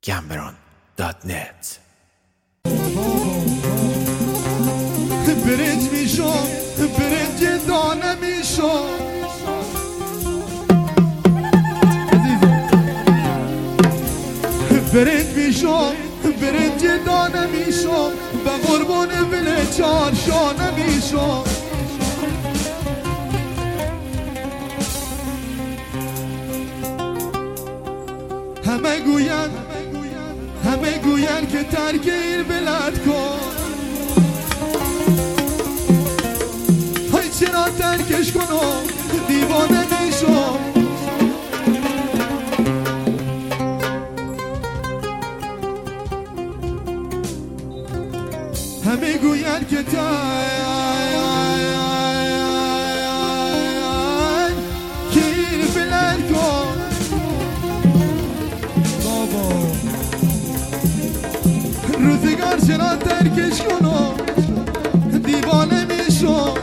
Gamberon.net. برنج میشم برنج دانه میشم برنج میشم برنج دانه میشم به قربان ول چار شانه میشم همه گوین که ترک این بلد کن های چرا ترکش کنم دیوانه میشم همه گوین که این بلد کن روزگار چرا ترکش کنم دیوانه میشم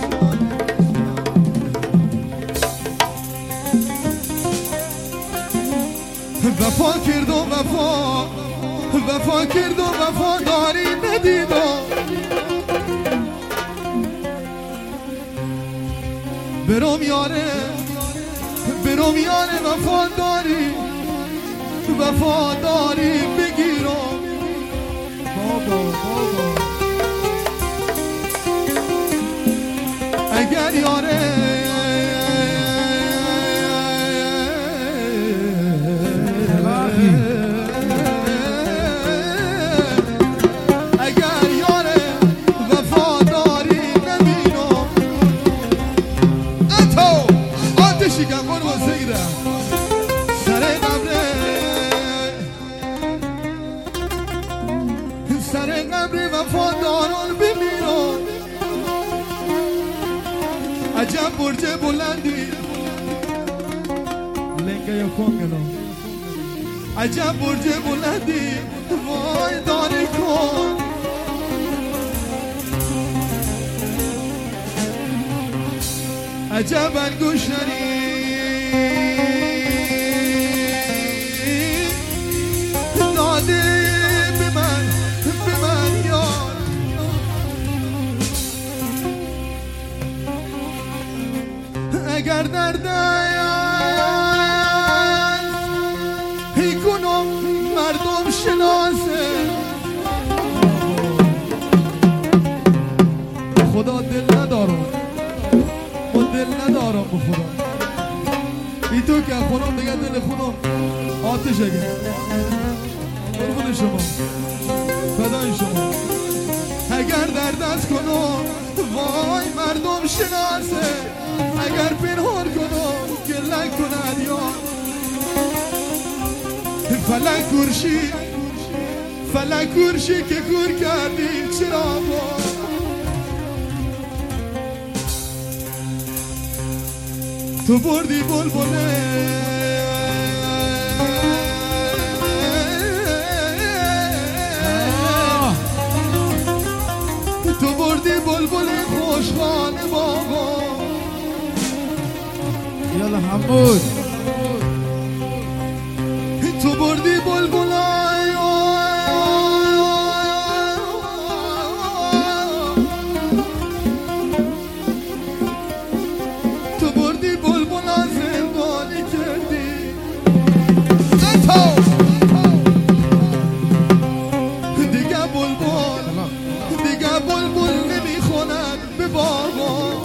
وفا کردم وفا کردم وفا داری ندیدم برم یاره وفا داری بگیرم بابا اگر یاره وفا داری نبینم اتو آتشی کن برو بسیگرم سر قبر وفاداران بمیرم عجب برج بلندی لنگه یا کنگلو عجب برج بلندی وای داری کن عجب انگوشتری داده به من یار اگر در دایان هی کنم مردم شناسه خدا دل ندارم و دل ندارم به خدا ای تو که خودم دیگه دل خودم آتش اگر قربون شما فدای شما اگر در دست کنم وای مردم شناسه اگر پنهان کنم گلک کند یار فلک کورشی که کور کردی چرا با تو بردی بلبله تو بردی بلبل خوشحال بابا یالا حمود تو بردی بلبل تو بردی بلبل زندانی کردی دیگه بلبل نمیخوند به بابا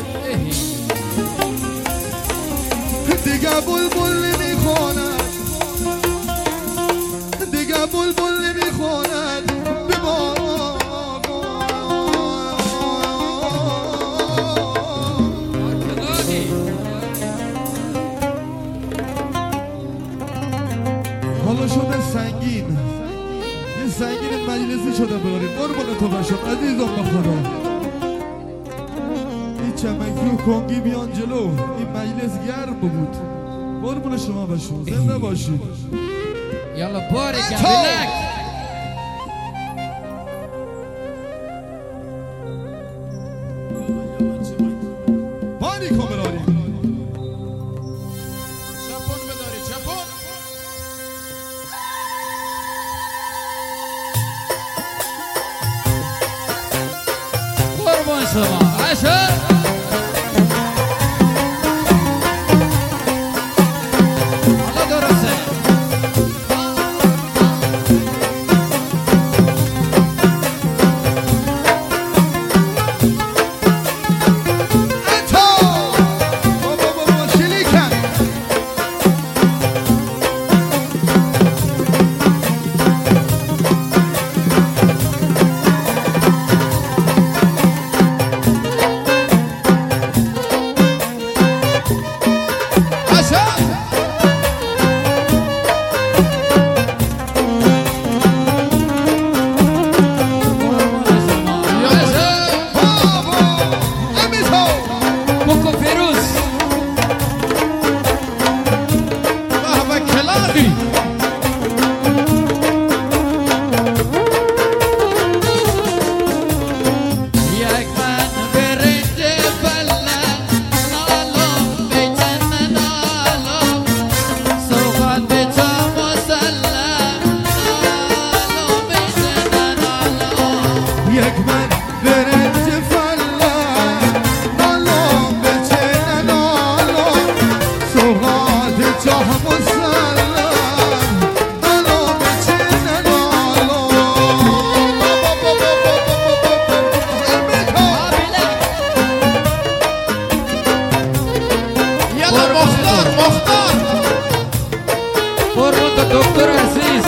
دیگه بلبل نمیخوند به بابا حالا شده سنگین یه سنگین مجلسی شده براریم قربان تو باشم عزیزم به خدا این چمکی و کنگی بیان جلو این مجلس گرم بود قربان شما باشم زنده باشید یالا باری گبلک باری کامراری چپون بداری چپون شما عشق حالا درسته دکتر عزیز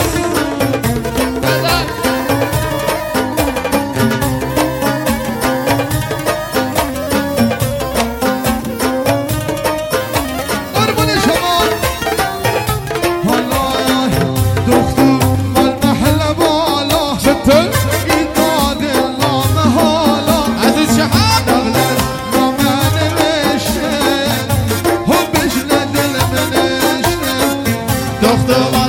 قربون شما حالا دختر المحل بالا چطور؟ این داد نامه حالا عزیز شهاب دولت نامه نوشته حبش ندل منشته دختر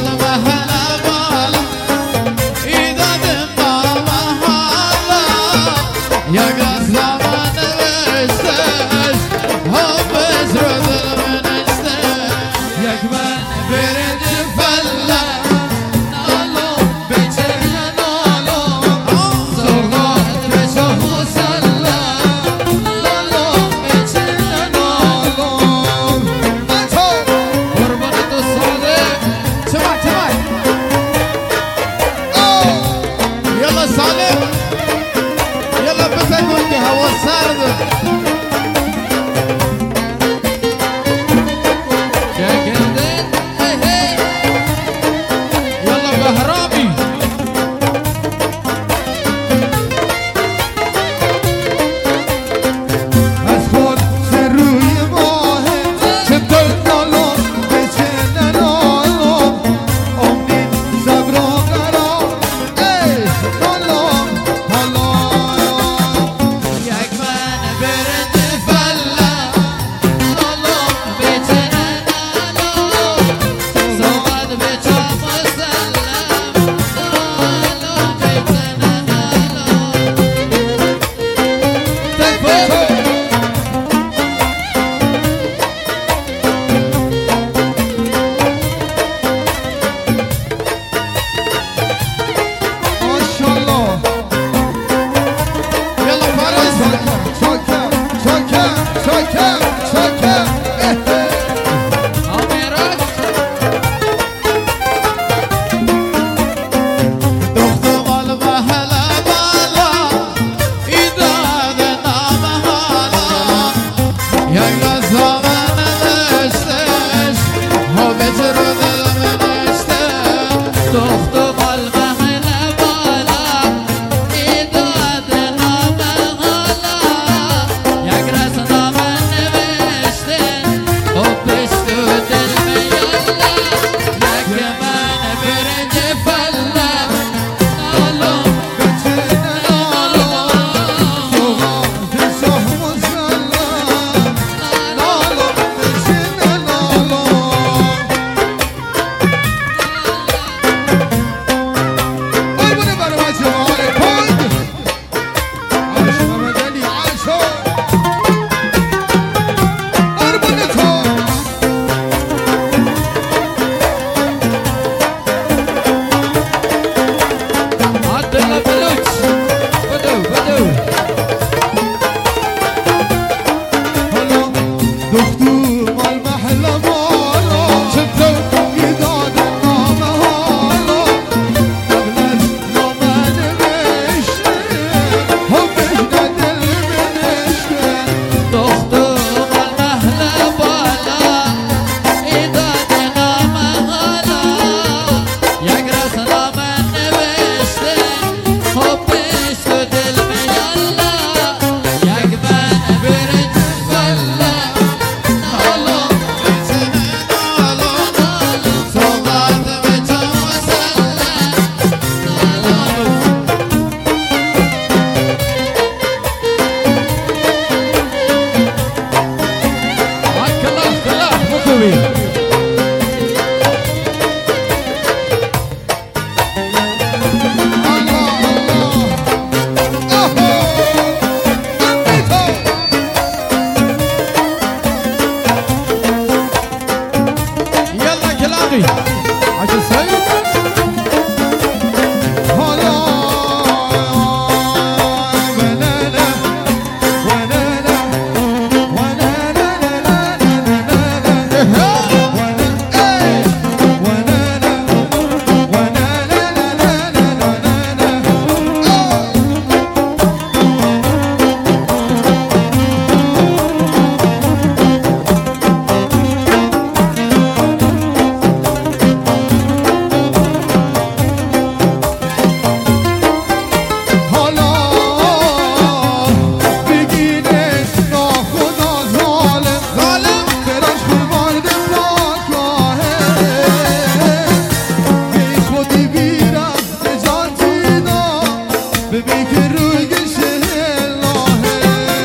ببین که روی گشه لاهه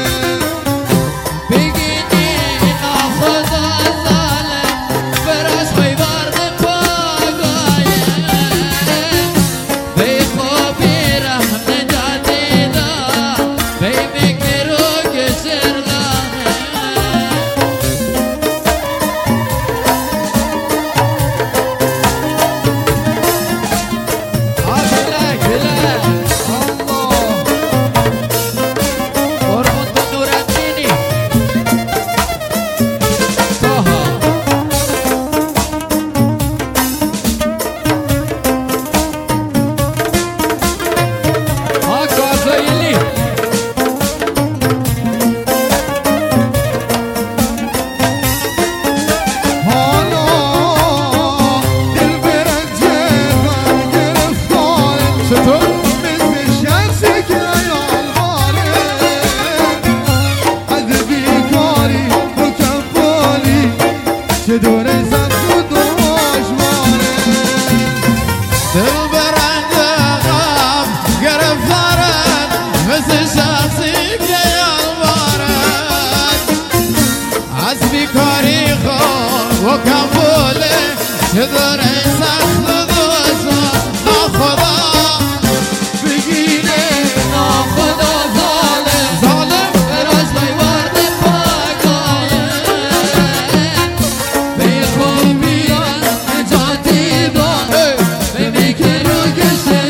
بگینی ناخدا ظالم براش بیوارد پاگایه بی خوبی رحم نجاتی دا بی مکرو گشر لاهه آگلک بلک قربون تو نورالدینی طه گازایلی حالا دل برنجه من گرفتاره چطور؟ مثل شخصی که یالواره از بیکاری و کمپالی چه دور سخت و دشواره دل برنده غم گرفتارد مثل شخصی که یالوارد از بیکاری خود و کمبوله چه داره سخت و دشوار ناخدا بگینه ناخدا ظالم براش بیوارد پاگایه بی خوبی نجاتی داره ببین که رو گشه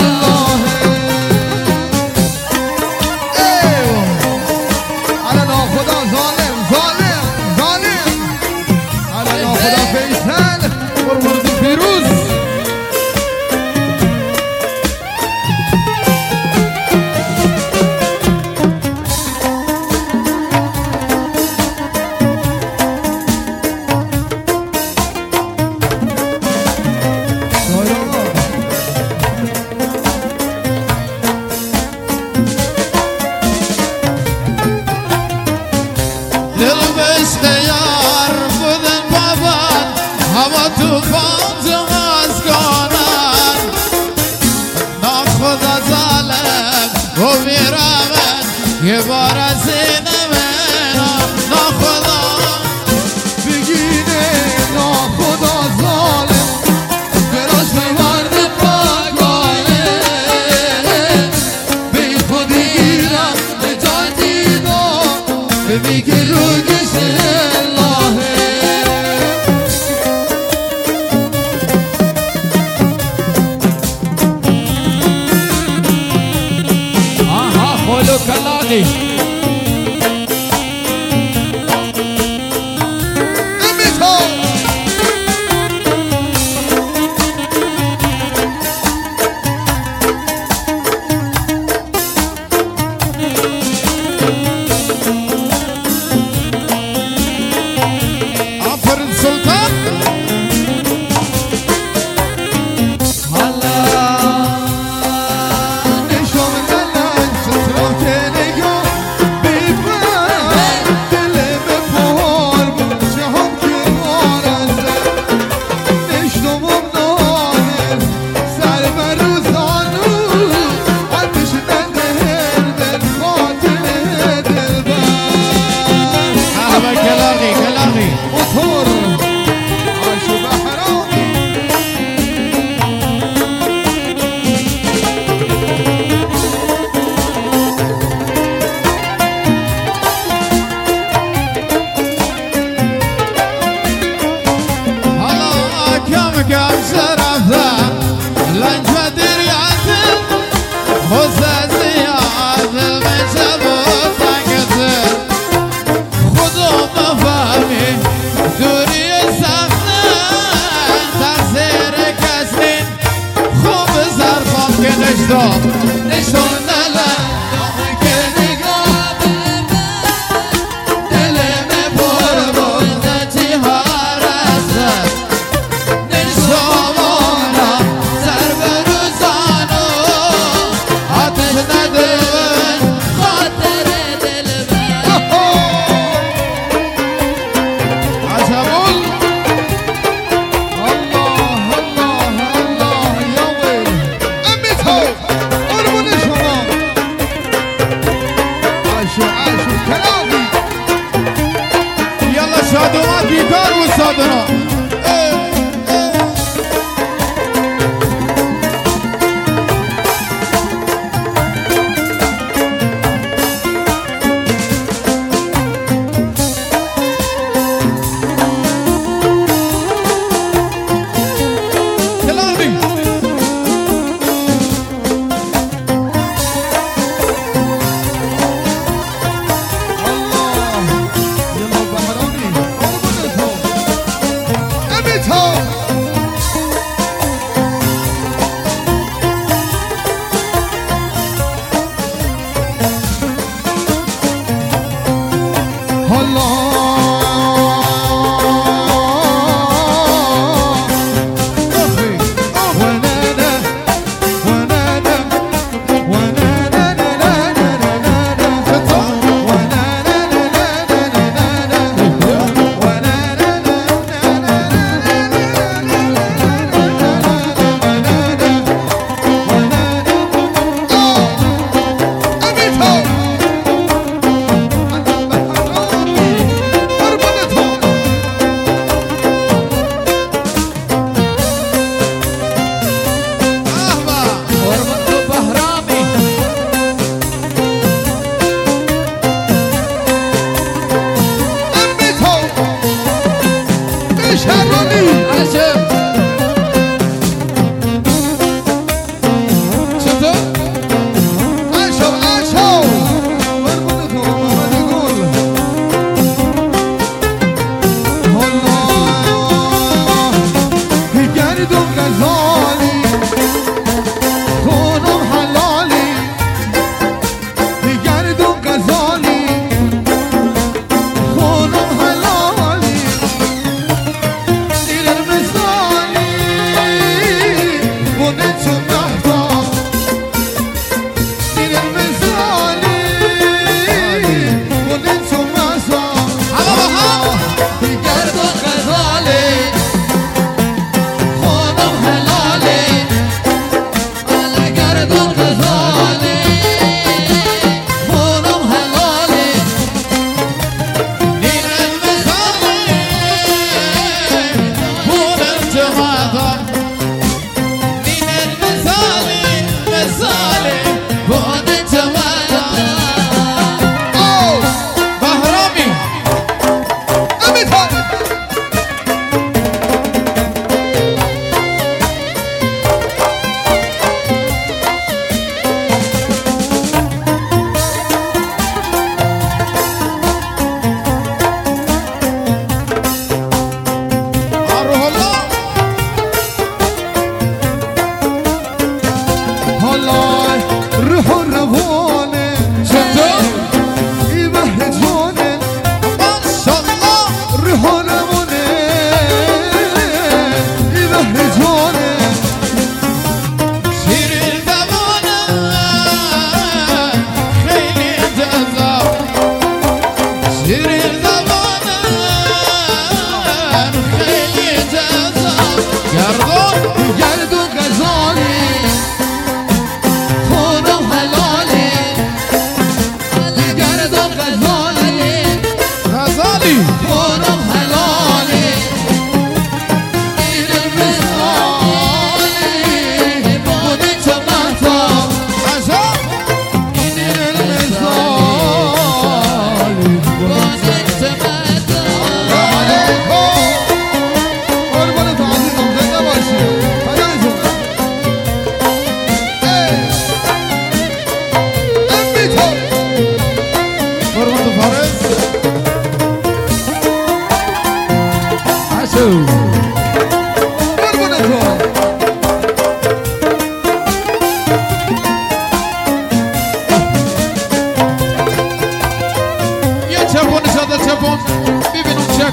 على ناخدا ظالم ظالم ظالم على ناخدا فیصل قربون فیروز دل بشت یار بودن بابان هوا توفان جماز کنن ناخدا ظالم و میرمن یه بار از اینمن ناخدا بگینه ناخدا ظالم براش میورد پاگایه بی خودگیرم نجاتی دار ببین که رو گشه لاهه آها خلو کلاقی امیتو آفرین سلطان نشان دلن سترا که نگاه بیبن دلم پر بود جهان که مارزه نشتمم نانه سر بر روزانو آتش دهر بر خاطر دلبر آها کلاقی کلاقی موتور عاش بحرام حالا کم کم شرفتم لنج و دریاتم حسن زیاد میشه بود تنگتر خودم نفهمی دوری سخته تقصیر کس نین خوب زرفام که نشتم دلم که نگاه دلم پر بود چی ها رسد نشتمانا سر به روزانو آتش ندون خاطر دلبر عجبون الله الله الله یا ویل امیتو قربون شما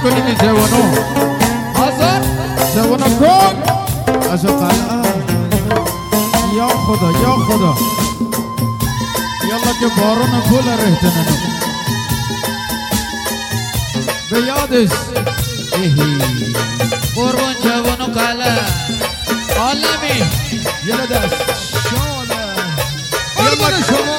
کنید جوانو حاضر جوانو کن از قلعه یا خدا یا خدا یالا که بارون گل رهتننو به یادش قربان جوان و قلعه عالمی یه دست شاله قربان شما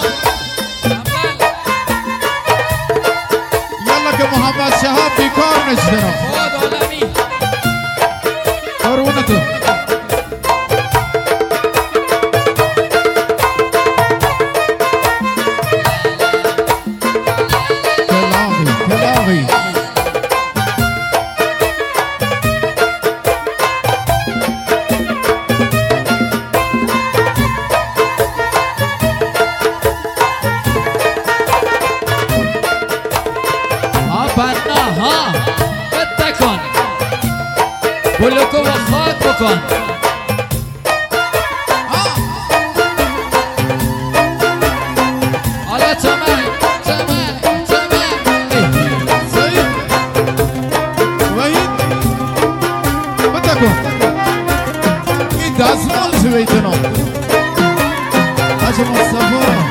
یالا که محمد شهاب بیکار نشده فواد عالمی قربون تو کلاغی بنا بتکن بلوکو و خاک بکن حالا تمام سعید وحید بتکن این دستمال شویتنو حاج مصطفی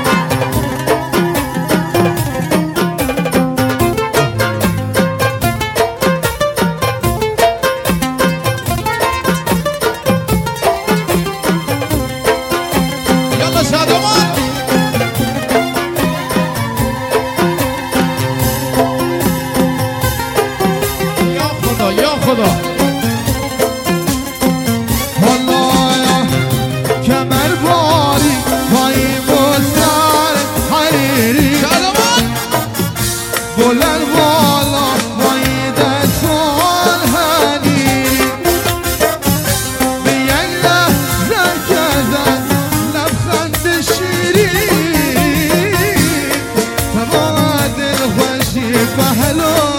یا خدا حالا کمر باری پایی بستر حریری بلند بالا پایی دستان حریری به یک لحظه کردن لبخند شیرین تمام دل خوشی بهلو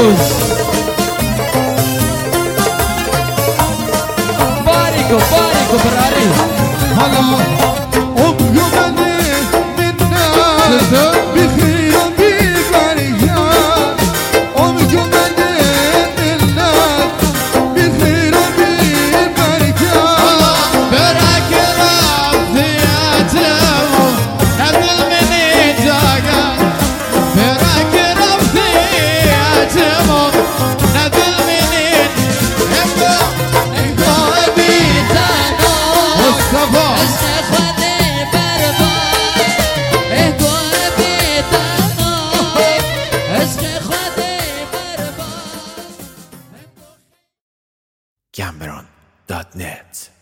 عروس باریکو باریکو براری حالا عمر منه منت چطور؟ بخیر و بیبرکت عمر منه منت بخیر و بیبرکت برك رفضياتهم قبل من يتاقى برك رفضياتهم قبل من يتاقى مصطفى Cameron.net